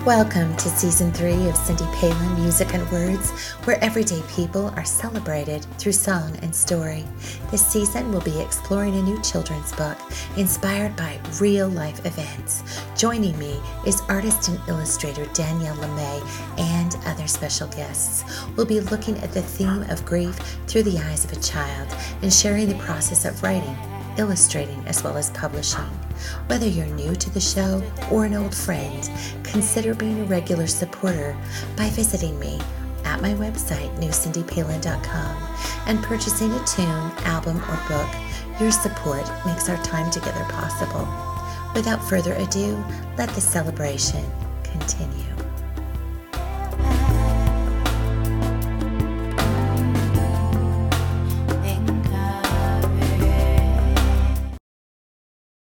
Welcome to Season 3 of Cindy Palin Music and Words, where everyday people are celebrated through song and story. This season we'll be exploring a new children's book inspired by real-life events. Joining me is artist and illustrator Danielle LeMay and other special guests. We'll be looking at the theme of grief through the eyes of a child and sharing the process of writing, illustrating, as well as publishing. Whether you're new to the show or an old friend, consider being a regular supporter by visiting me at my website, newcindypalin.com, and purchasing a tune, album, or book. Your support makes our time together possible. Without further ado, let the celebration continue.